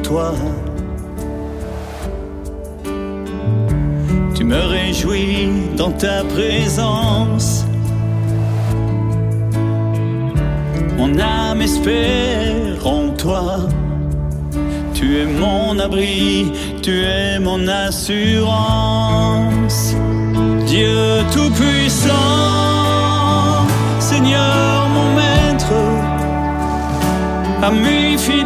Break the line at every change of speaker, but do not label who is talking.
toi. Tu me réjouis dans ta présence. Mon âme espère en toi. Tu es mon abri, tu es mon assurance. Dieu tout-puissant, Seigneur mon maître, ami fidèle,